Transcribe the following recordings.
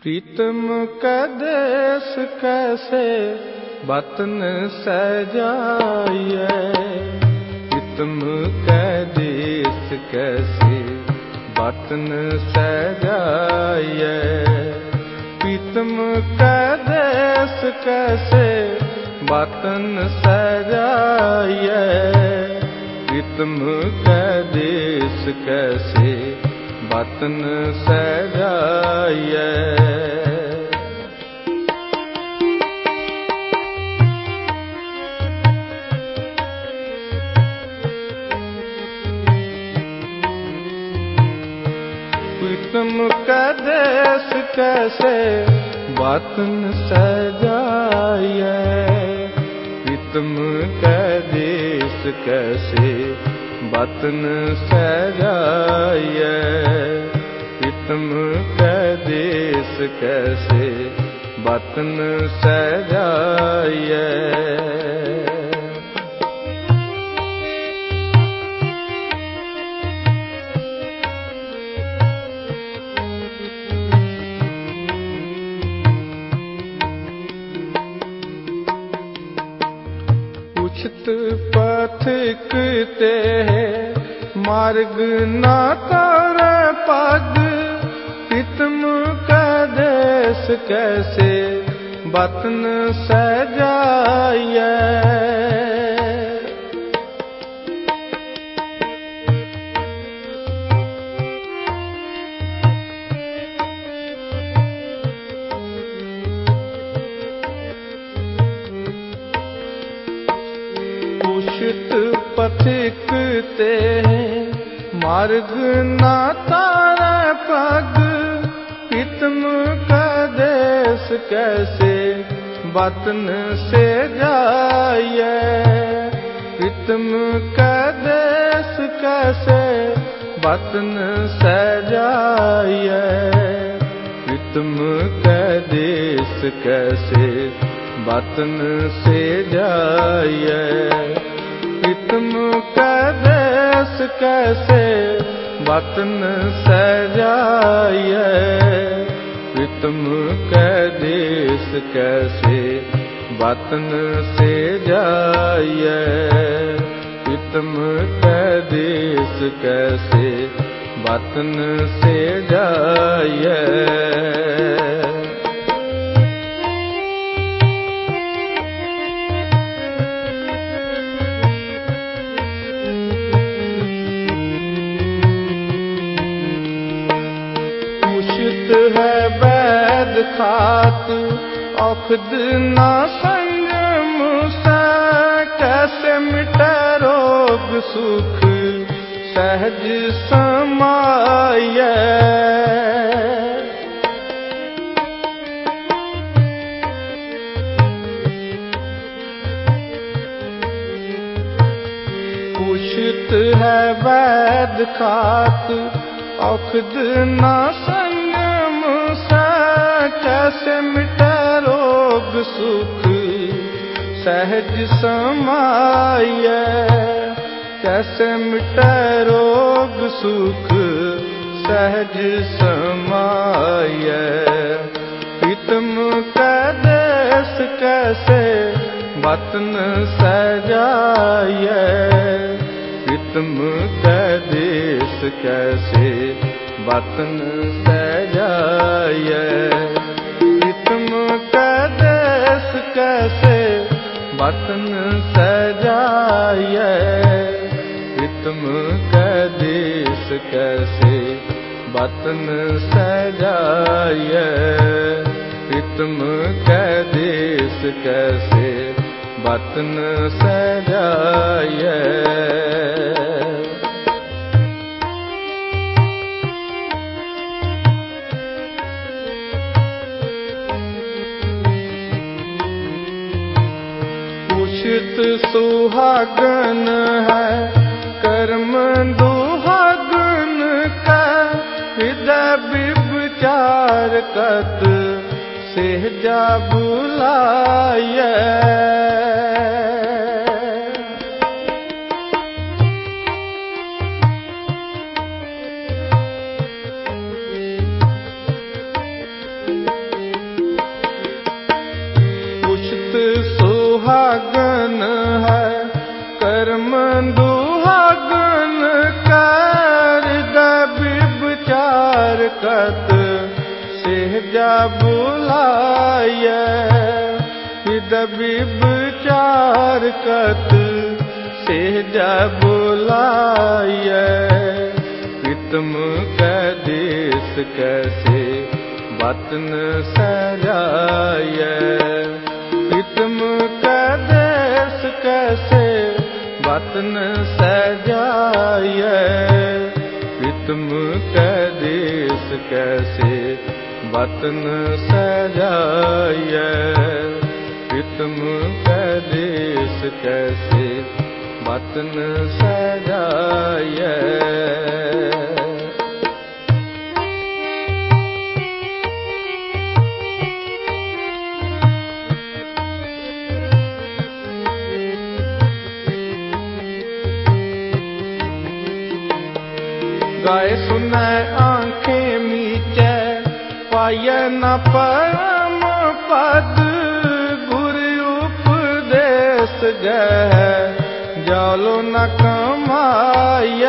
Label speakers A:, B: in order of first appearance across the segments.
A: प्रीतम का देश कैसे वतन सजाइए, प्रीतम का देश कैसे वतन सजाइए, प्रीतम का देश कैसे वतन सजाइए, प्रीतम का देश कैसे वतन सजाइए। प्रीतम का देश कैसे वतन सजाइए, प्रीतम का देश कैसे वतन सजाइए, प्रीतम का देश कैसे वतन सजाइए। उचित पथिकते मार्ग ना तारे पग, प्रीतम का देश कैसे वतन सजाइए। उचित पथिकते मार्ग ना तारे पग, प्रीतम का देश कैसे वतन से जाइए, प्रीतम का देश कैसे वतन सजाइए, प्रीतम का देश कैसे वतन से जाइए, प्रीतम का देश कैसे वतन सजाइए, प्रीतम का देश कैसे वतन से जाइए, प्रीतम का देश कैसे वतन से जाइए। है वैद खात औखद ना संग मूसा, कैसे मिटे रोग सुख सहज समाइए, उचित है वैद खात औखद ना संग मूसा, कैसे मिटे रोग सुख सहज समाइए, कैसे मिटे रोग सुख सहज समाइए, प्रीतम का देश कैसे वतन सजाइए, प्रीतम का देश कैसे वतन सजाइए, प्रीतम का देश कैसे वतन सजाइए, प्रीतम का देश कैसे वतन सजाइए, प्रीतम का देश कैसे वतन सजाइए। उचित सुहागन है कर्म दुहागन का, हृदय विचार कत सहजा बुलाइए, कत सहजा बुलाय विचार कत सहजा बुलाय प्रीतम कै देश कैसे बतन सजाय प्रीतम कै देश कैसे बतन सजाय प्रीतम कै देश कैसे बतन सजाय प्रीतम कै देश कैसे बतन सजाय गाए सुनै आँखें मीचै पाय न परम पद गुरु उपदेश गए जालो न कमाय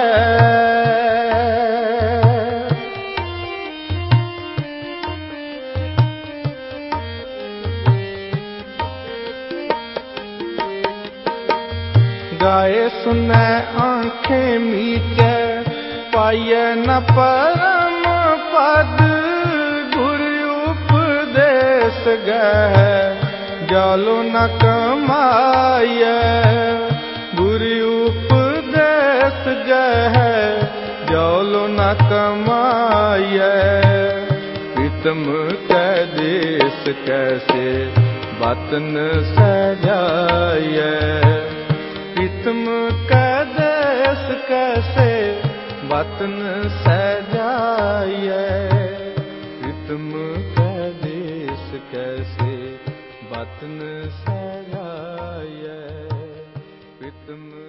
A: गाए सुनै आँखें मीचै पाय न परम पद गुरु उपदेश गए जालो न कमाय गुरु उपदेश गए जालो न कमाय प्रीतम कै देश कैसे बतन सजाय प्रीतम कै देश कैसे बतन सजाय प्रीतम कै देश कैसे बतन सजाय प्रीतम